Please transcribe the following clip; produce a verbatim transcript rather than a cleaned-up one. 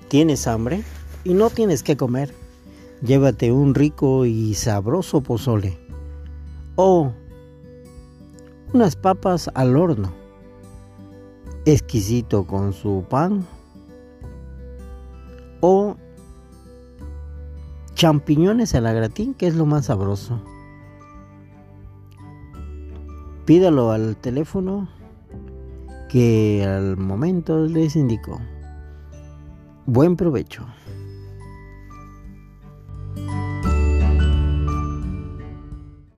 ¿Tienes hambre? Y no tienes que comer. Llévate un rico y sabroso pozole. O unas papas al horno. Exquisito con su pan. O champiñones a la gratín, que es lo más sabroso. Pídalo al teléfono que al momento les indico. Buen provecho.